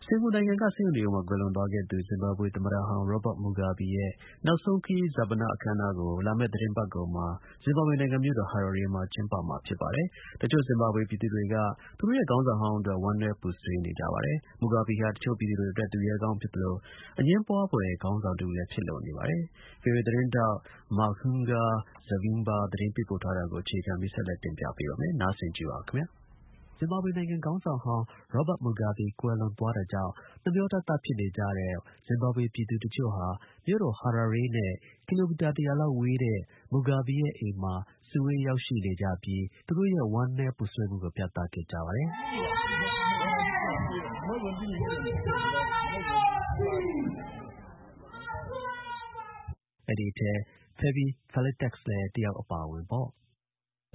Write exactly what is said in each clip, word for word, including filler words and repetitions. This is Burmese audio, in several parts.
စင်ကာပူနိုင်ငံက ဆေးရုံတစ်ရုံမှာ ကွယ်လွန်သွားခဲ့သူ ဇင်ဘာဘွေ သမ္မတဟောင်း Robert Mugabe ရဲ့ နောက်ဆုံးခရီး ဈာပန အခမ်းအနားကို လာမယ့် သီတင်းပတ်ကုန်မှာ ဇင်ဘာဘွေနိုင်ငံမြို့တော် Harare မှာ ကျင်းပမှာ ဖြစ်ပါတယ်။ တစ်ချို့ ဇင်ဘာဘွေ ပြည်သူတွေက သူတို့ရဲ့ ခေါင်းဆောင်ဟောင်းအတွက် ဝမ်းနည်းပူဆွေးနေကြပါတယ်။ Mugabe ဟာ တစ်ချို့ ပြည်သူတွေအတွက် သူရဲကောင်းဖြစ်သလို အငြင်းပွားဖွယ် ခေါင်းဆောင်တစ်ဦးလည်း ဖြစ်လိုနေပါတယ်။ VOA သတင်းထောက် Makunga Zavimba သတင်းပေးပို့ထားတာကို အခြေခံပြီး ဆက်လက် တင်ပြပေးပါမယ်။ ဇင်ဘာဘွေနိုင်ငံ ခေါင်းဆောင်ဟောင်း Robert Mugabe ကွယ်လွန်သွားတာကြောင့် နှမျောတသ ဖြစ်နေကြတဲ့ ဇင်ဘာဘွေ ပြည်သူတစ်ချို့ဟာ မြို့တော် Harare နဲ့ ကီလိုမီတာ တစ်ရာလောက်ဝေးတဲ့ Mugabe ရဲ့ အိမ်မှာ စုဝေး ရောက်ရှိနေကြပြီး သူတို့ရဲ့ ဝမ်းနည်းပူဆွေးမှုကို ပြသခဲ့ကြပါတယ်။ အဲဒီအထဲ Feby Felix လည်း တစ်ယောက် အပါအဝင်ပေါ့။ “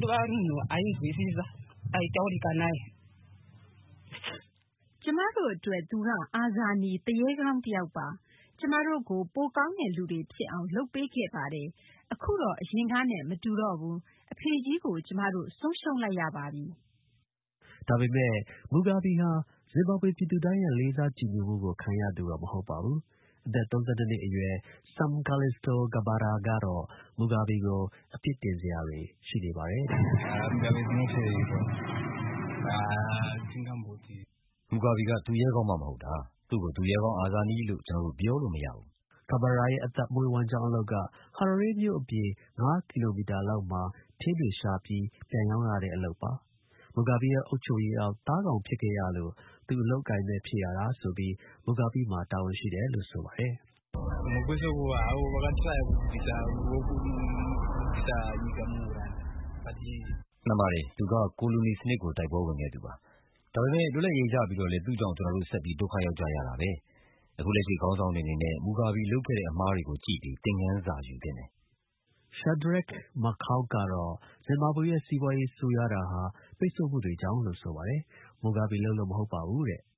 ကျွန်မတို့အတွက် သူက အာဇာနည် သူရဲကောင်းတစ်ယောက်ပါ။ ကျွန်မတို့ကို ပိုကောင်းတဲ့လူတွေဖြစ်အောင် လုပ်ပေးခဲ့ပါတယ်။ အခုတော့ အရင်ကနဲ့ မတူတော့ဘူး။ အဖေကြီးကို ကျွန်မတို့ ဆုံးရှုံးလိုက်ရပါပြီ။ ” ဒါပေမဲ့ Mugabe ဟာ ဇင်ဘာဘွေ ပြည်သူတိုင်းရဲ့ လေးစား ကြည်ညိုမှုကို ခံရသူတော့ မဟုတ်ပါဘူး။ အသက် ၃၂ နှစ်အရွယ် Sam Kalisto Kabara ကတော့ Mugabe ကို အပြစ်တင်စရာတွေ ရှိနေပါတယ်တဲ့။ “Mugabe က သူရဲကောင်းမှ မဟုတ်တာ။ သူ့ကို သူရဲကောင်း အာဇာနည်လို့ ကျွန်တော်တို့ ပြောလို့ မရဘူး။ ” Kabara ရဲ့ အသက်မွေးဝမ်းကျောင်းအလုပ်က Harare မြို့အပြင် ၅ ကီလိုမီတာလောက်မှာ ထင်းတွေ ရှာပြီး ပြန်ရောင်းရတဲ့ အလုပ်ပါ။ Mugabe ရဲ့ အုပ်ချုပ်ရေးအောက် သားကောင် ဖြစ်ခဲ့ရလို့ သူ အလုပ်အကိုင်မဲ့ ဖြစ်ရတာဆိုပြီး Mugabe မှာ တာဝန်ရှိတယ်လို့ ဆိုပါတယ်။ “မှန်ပါတယ်။ သူက ကိုလိုနီစနစ်ကို တိုက်ပွဲဝင်ခဲ့သူပါ။ ဒါပေမဲ့ လွတ်လပ်ရေးရပြီးတော့လည်း သူ့ကြောင့် ကျွန်တော်တို့ ဆက်ပြီး ဒုက္ခရောက်ကြရတာပဲ။ အခု လက်ရှိ ခေါင်းဆောင်တွေအနေနဲ့ Mugabe လုပ်ခဲ့တဲ့ အမှားတွေကို ကြည့်ပြီး သင်ခန်းစာ ယူသင့်တယ်။ ” Shadrack Makau ကတော့ ဇင်ဘာဘွေရဲ့ စီးပွားရေး ဆိုးရွားတာဟာ ပိတ်ဆို့မှုတွေကြောင့်လို့ ဆိုပါတယ်။ Mugabe လုပ်လို့ မဟုတ်ပါဘူးတဲ့။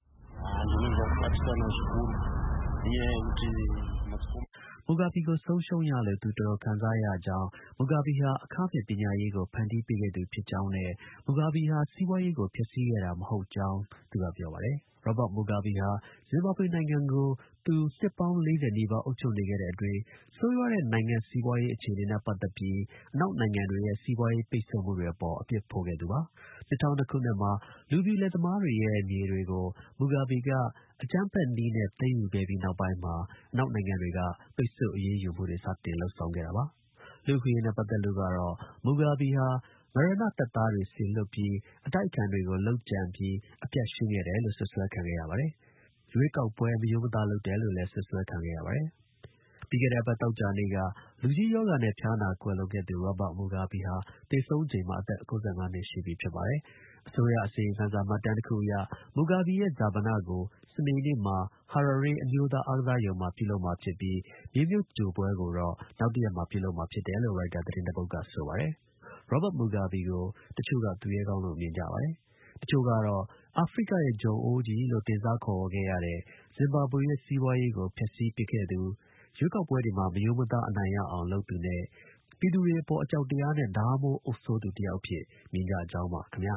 Mugabe ကို ဆုံးရှုံးရလို့ သူ တော်တော် ခံစားရကြောင်း၊ Mugabe ဟာ အခမဲ့ ပညာရေးကို ဖန်တီးပေးခဲ့သူ ဖြစ်ကြောင်းနဲ့ Mugabe ဟာ စီးပွားရေးကို ဖျက်ဆီးခဲ့တာ မဟုတ်ကြောင်း သူက ပြောပါတယ်။ Robert Mugabe ဟာ ဇင်ဘာဘွေနိုင်ငံကို သူ နှစ်ပေါင်း ၄၀ နီးပါး အုပ်ချုပ်နေခဲ့တဲ့အတွင်း ဆိုးရွားတဲ့ နိုင်ငံ့ စီးပွားရေး အခြေအနေနဲ့ ပတ်သက်ပြီး အနောက်နိုင်ငံတွေရဲ့ စီးပွားရေး ပိတ်ဆို့မှုတွေအပေါ် အပြစ်ဖို့ခဲ့သူပါ။ ၂၀၀၂ ခုနှစ်မှာ လူဖြူ လယ်သမားတွေရဲ့ မြေတွေကို Mugabe က အကြမ်းဖက်နည်းနဲ့ သိမ်းယူခဲ့ပြီးနောက်ပိုင်းမှာ အနောက်နိုင်ငံတွေက ပိတ်ဆို့ အရေးယူမှုတွေ စတင် လုပ်ဆောင်ခဲ့တာပါ။ လူ့အခွင့်အရေးနဲ့ ပတ်သက်လို့ကတော့ Mugabe ဟာ မရဏ တပ်သားတွေ စေလွှတ်ပြီး အတိုက်အခံတွေကို လုပ်ကြံပြီး အပြတ်ရှင်းခဲ့တယ်လို့ စွပ်စွဲခံခဲ့ရပါတယ်။ ရွေးကောက်ပွဲ မရိုးမသား လုပ်တယ်လို့လည်း စွပ်စွဲခံခဲ့ရပါတယ်။ ပြီးခဲ့တဲ့အပတ် သောကြာနေ့က လူကြီးရောဂါနဲ့ ဖျားနာ ကွယ်လွန်ခဲ့သူ Robert Mugabe ဟာ သေဆုံးချိန်မှာ အသက် ၉၅ နှစ်ရှိပြီ ဖြစ်ပါတယ်။ အစိုးရ အစီရင်ခံစာ မှတ်တမ်းတစ်ခုအရ Mugabe ရဲ့ ဈာပနကို စနေနေ့မှာ Harare အမျိုးသား အားကစားရုံမှာ ပြုလုပ်မှာဖြစ်ပြီး မြေမြှုပ်သြင်္ဂိုဟ်ပွဲကိုတော့ နောက်တစ်ရက်မှာ ပြုလုပ်မှာ ဖြစ်တယ်လို့ ရိုက်တာ သတင်းတစ်ပုဒ်က ဆိုပါတယ်။ Robert Mugabe ကို တစ်ချို့က သူရဲကောင်းလို့ မြင်ကြပါတယ်။ တစ်ချို့ကတော့ အာဖရိကရဲ့ ဂျုံအိုးကြီးလို့ တင်စားခေါ်ဝေါ်ခဲ့ရတဲ့ ဇင်ဘာဘွေရဲ့ စီးပွားရေးကို ဖျက်ဆီးပစ်ခဲ့သူ၊ ရွေးကောက်ပွဲတွေမှာ မရိုးမသား အနိုင်ရအောင် လုပ်သူနဲ့ ပြည်သူတွေအပေါ် အကြောက်တရားနဲ့ ဓါးမိုး အုပ်စိုးသူတစ်ယောက်အဖြစ် မြင်ကြကြောင်းပါ ခင်ဗျာ